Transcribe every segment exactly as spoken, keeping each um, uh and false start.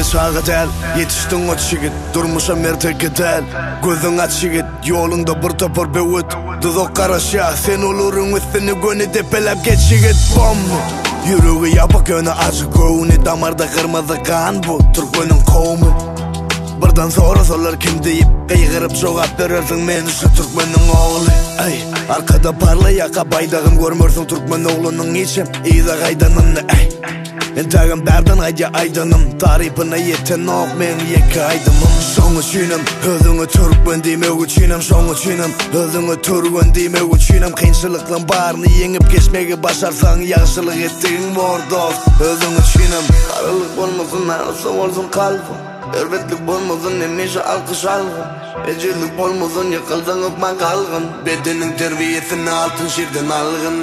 Eli sağa del, yetiştin o çigit, durmuşa merteke del. Gözün aç çigit, yolunda bir topar bewit. Dudok karaşa, sen olurun üstünü gönü tepelep geç çigit. Bomba yüreği yapak öne acı göğünü, damarda kırmızı kan bu Türkmenin kovmu. Birden sonra sorular kim deyip kıygırıp cevap verirsin, men şu Türkmenin oğlu. Ay, arkada parlayaka baydağın görmürsün Türkmen oğlunun içim, iyide kaydanını. Ay, en tağım berden ayca aydanım, tarifine yeten ok men yeki aydımım. Şoňa çiğnem, özüňe Türkmen diýmek üçinem, şoňa çiğnem, özüňe Türkmen diýmek üçinem. Kynçylyklaryň baryny ýeňip geçmegi başarsaň, ýagşylyk etdiň bor dost. Özüňe çiğnem, karalyk bolmasyn, narsa bolsun kalbim. Ervetlik bolmasın, emeşe alkış algın. Ecelik bolmasın, yıkıldan öpman kalgın. Bedenin terbiyesini altın şirden algın.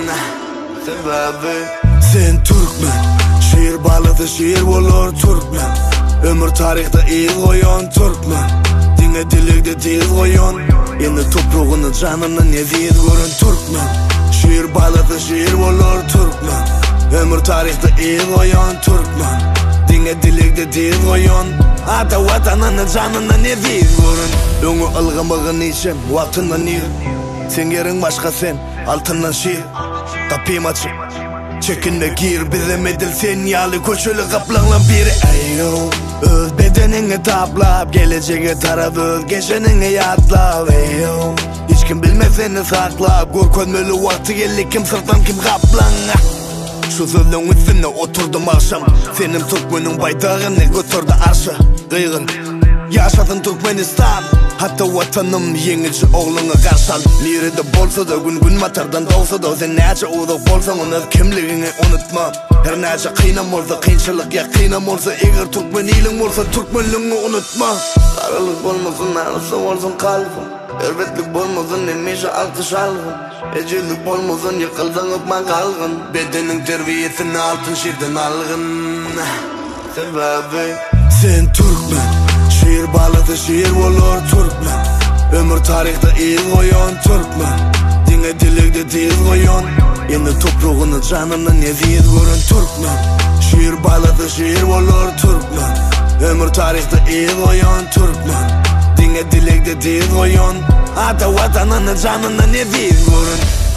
Sebebi sen Türkmen, şiir balıdı şiir olur Türkmen. Ömür tarihte iyi koyan Türkmen. Dine dilikde değil koyan. Yeni toprağını canını neziz görün Türkmen. Şiir balıdı şiir olur Türkmen. Ömür tarihte iyi koyan Türkmen. Dine dilikde değil koyan. Ata vatanını canını neziz görün. Öňe ılgymygyny içem, wagtyndan nir. Sen yerin başka sen, altından şiir. Kapym açyk, çekinme gir. Bilemedil sen ýaly köçeli kaplanlan biri. Ayo, öz bedenini taplap, geleceğe taraf öz geçenini ýatlap. Ayo, hiç kim bilmez seni saklap. Görkönmeli wagty geldi, kim sırtlan kim kaplan. Şu sözlüğün üstüne oturdum akşam. Senin Türkmenin baydağını götürdü arşa. Kıygın, yaşasın Türkmenistan. Hatta vatanım yenici oğlunu karşal. Nerede bolsa da gün gün matardan doğsa da sen näçe uzak bolsan onu kimligini unutma. Her näçe kıynam olsa kynçylyk ya kıynam olsa eger Türkmen iling bolsa Türkmenliğini unutma. Karalyk bolmasın, narsa bolsun kalbim. Ervetlik bolmasın, emeşe alkış algın. Ecelik bolmasın, yıkıldan öpman kalgın. Bedenin terbiyesini altın şirden algın. Sebebi sen Türkmen, şiir balıdı şiir olur Türkmen. Ömür tarihte iyi koyan Türkmen. Dine dilikde değil koyan. Yeni toprağını canını neziz görün Türkmen. Şiir balıdı şiir olur Türkmen. Ömür tarihte iyi koyan Türkmen. Dine dilikde değil koyan. Ata vatanını canını neziz görün.